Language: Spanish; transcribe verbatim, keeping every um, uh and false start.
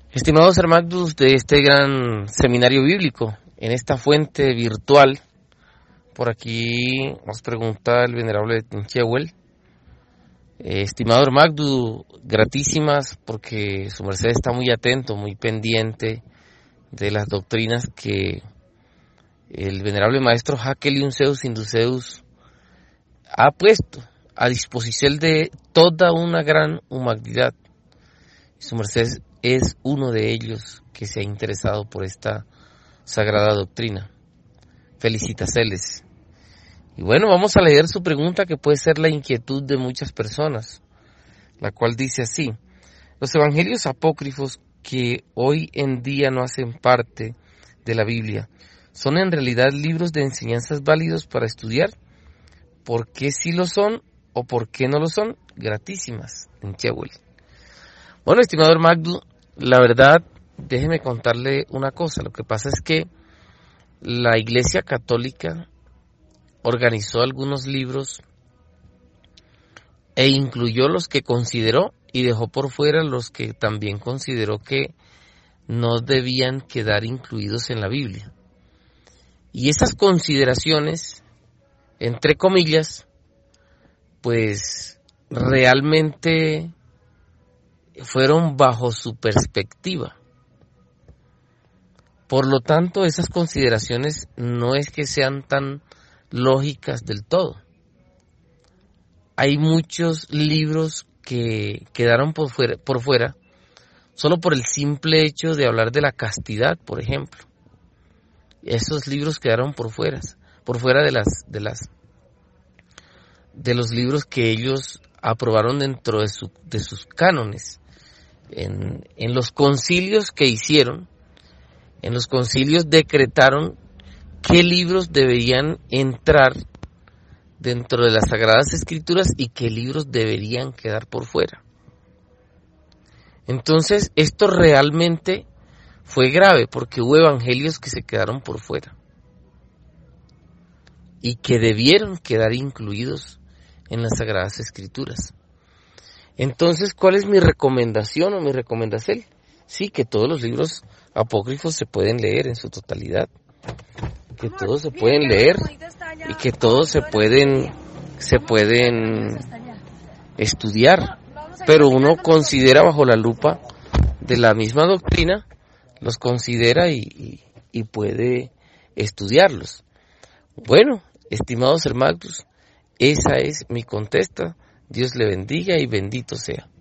Estimados hermanos de este gran seminario bíblico, en esta fuente virtual, por aquí nos pregunta el venerable Tinchehuel. Eh, estimado hermano, gratísimas porque su merced está muy atento, muy pendiente de las doctrinas que el venerable maestro Jacqueline Zeus Induceus ha puesto a disposición de toda una gran humanidad. Su merced es uno de ellos que se ha interesado por esta sagrada doctrina. Felicitaciones. Y bueno, vamos a leer su pregunta, que puede ser la inquietud de muchas personas, la cual dice así: los evangelios apócrifos que hoy en día no hacen parte de la Biblia, ¿son en realidad libros de enseñanzas válidos para estudiar? ¿Por qué sí lo son o por qué no lo son? Gratísimas, en Chewell. Bueno, estimado Magdu, la verdad, déjeme contarle una cosa. Lo que pasa es que la Iglesia Católica organizó algunos libros e incluyó los que consideró y dejó por fuera los que también consideró que no debían quedar incluidos en la Biblia. Y esas consideraciones, entre comillas, pues realmente fueron bajo su perspectiva. Por lo tanto, esas consideraciones no es que sean tan lógicas del todo. Hay muchos libros que quedaron por fuera, por fuera solo por el simple hecho de hablar de la castidad, por ejemplo. Esos libros quedaron por fuera, por fuera de las de las de los libros que ellos aprobaron dentro de su de sus cánones. En, en los concilios que hicieron, en los concilios decretaron qué libros deberían entrar dentro de las Sagradas Escrituras y qué libros deberían quedar por fuera. Entonces, esto realmente fue grave porque hubo evangelios que se quedaron por fuera y que debieron quedar incluidos en las Sagradas Escrituras. Entonces, ¿cuál es mi recomendación o mi recomendación? Sí, que todos los libros apócrifos se pueden leer en su totalidad, que todos se pueden leer y que todos se pueden se pueden estudiar, pero uno considera bajo la lupa de la misma doctrina, los considera y, y, y puede estudiarlos. Bueno, estimados hermanos, esa es mi contesta. Dios le bendiga y bendito sea.